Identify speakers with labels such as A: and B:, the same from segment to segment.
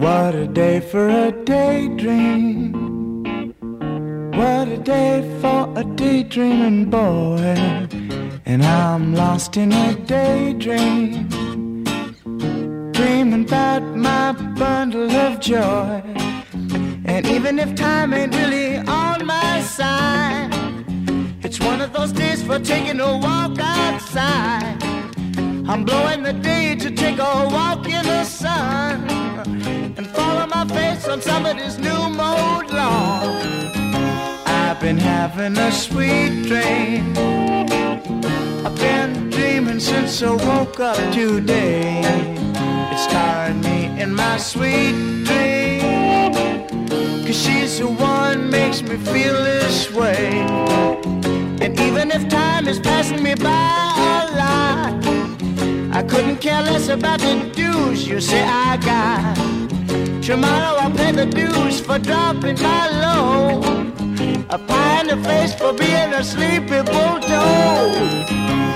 A: What a day for a daydream. What a day for a daydreaming boy. And I'm lost in a daydream, dreaming about my bundle of joy. And even if time ain't really on my side, it's one of those days for taking a walk outside. I'm blowing the day to take a walk in the sun and follow my face on somebody's new mode lawn. I've been having a sweet dream. I've been dreaming since I woke up today. It's tiring me in my sweet dream, 'cause she's the one makes me feel this way. And even if time is passing me by a lot, I couldn't care less about the dues you say I got. Tomorrow I'll pay the dues for dropping my load, a pie in the face for being a sleepy bulldog.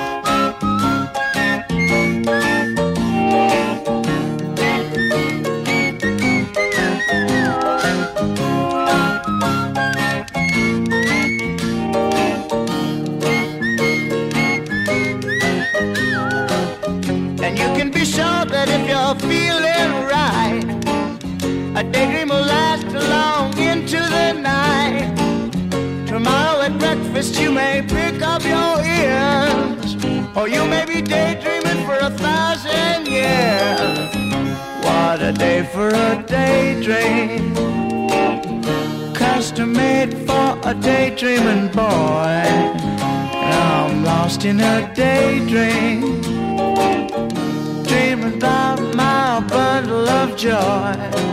A: And you can be sure that if you're feeling right, a daydream will last long into the night. Tomorrow at breakfast you may pick up your ears, or you may be daydreaming for 1,000 years. What a day for a daydream, custom made for a daydreaming boy. And I'm lost in a daydream, dreaming about my bundle of joy.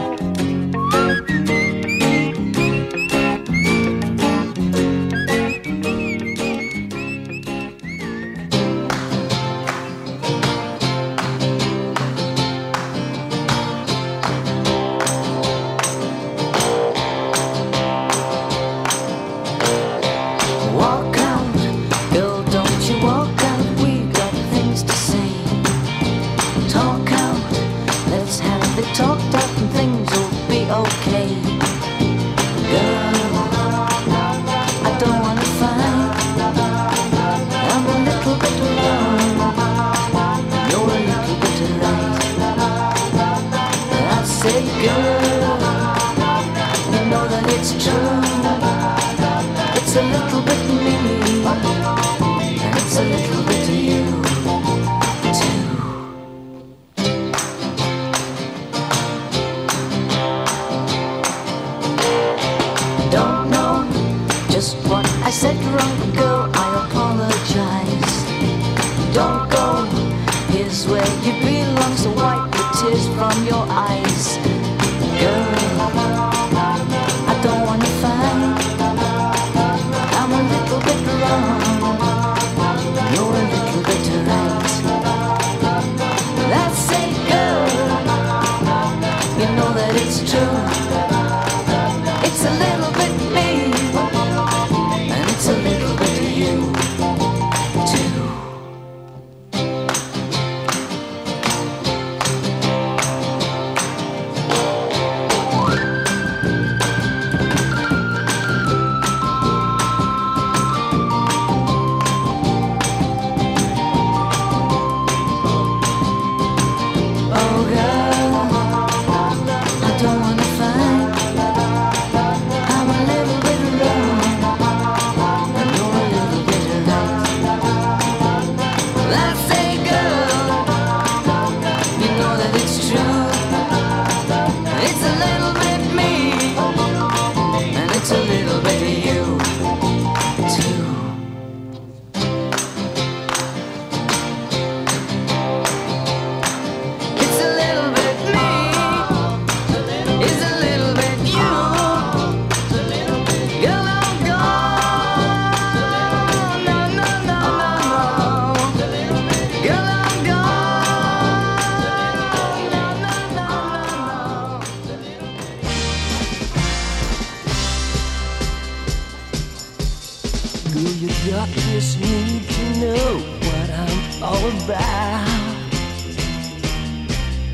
B: Just need to know what I'm all about.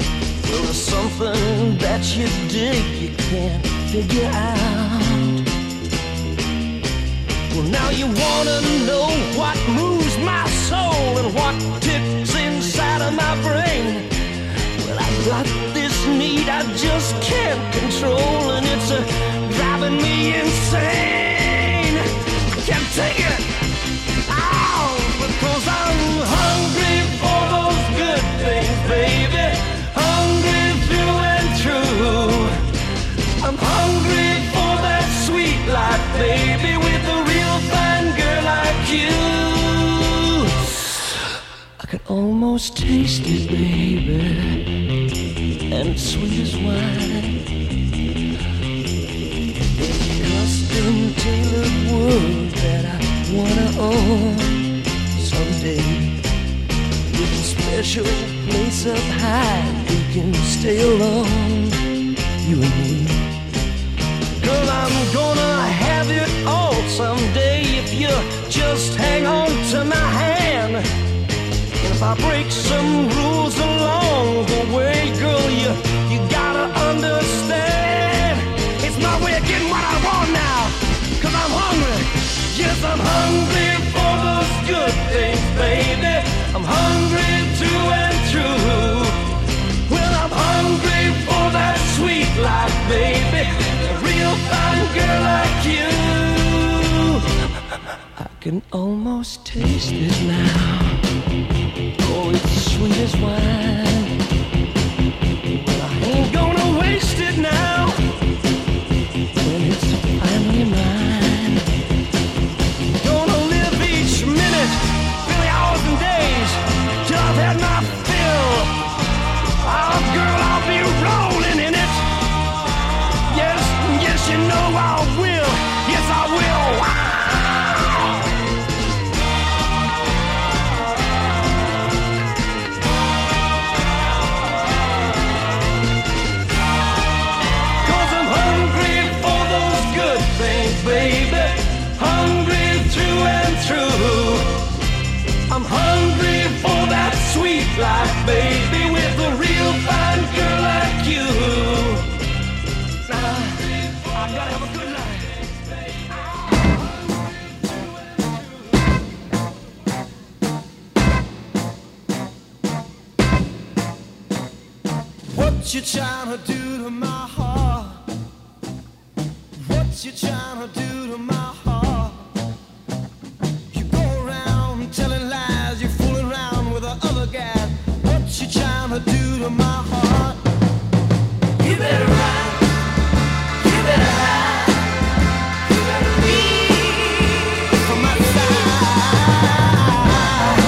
B: Well, there's something that you dig you can't figure out. Well, now you wanna know what moves my soul and what ticks inside of my brain. Well, I got this need I just can't control, and it's driving me insane. I can't take it. Ow! Because I'm hungry for those good things, baby. Hungry through and through. I'm hungry for that sweet life, baby, with a real fine girl like you. I can almost taste it, baby, and it's sweet as wine. There's a custom-tailored world that I wanna own someday, with a special place up high we can stay alone, you and me. Girl, I'm gonna have it all someday if you just hang on to my hand. And if I break some rules along the way, girl, you gotta understand. It's my way of getting what I want now, 'cause I'm hungry. Yes, I'm hungry for those good things, baby. I'm hungry through and through. Well, I'm hungry for that sweet life, baby. A real fine girl like you. I can almost taste it now. Oh, it's sweet as wine. Well, I ain't gonna waste it now when it's finally mine. Gonna live each minute, really hours and days, till I've had my fill. Oh, girl, I'll be rolling in it. Yes, yes, you know I will. Yes, I will. Wow. Baby, hungry through and through. I'm hungry for that sweet life, baby, with a real fine girl like you. Now, I gotta have a good night.
A: What you trying to do to my heart? What you trying to do to my heart? You go around telling lies, you fool around with the other guy. What you trying to do to my heart? You better run, you better hide, you better leave from my side.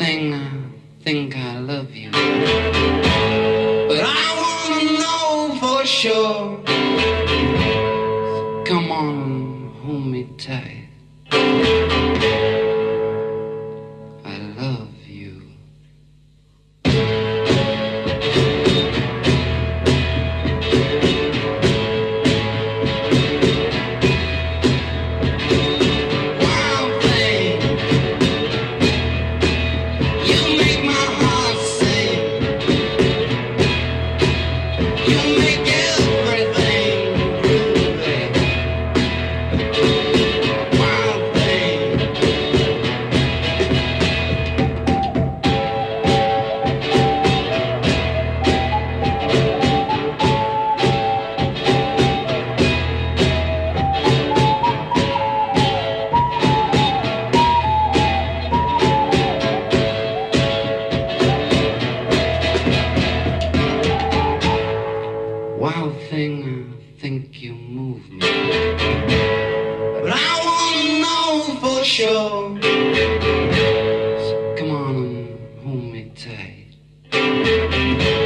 C: thing, I think I love you. But I wanna know for sure. Come on, hold me tight. I love you. Wild thing, you make my heart sing. You make everything groovy. Wild thing. Wild thing, I think you move me. But I wanna know for sure. So come on and hold me tight.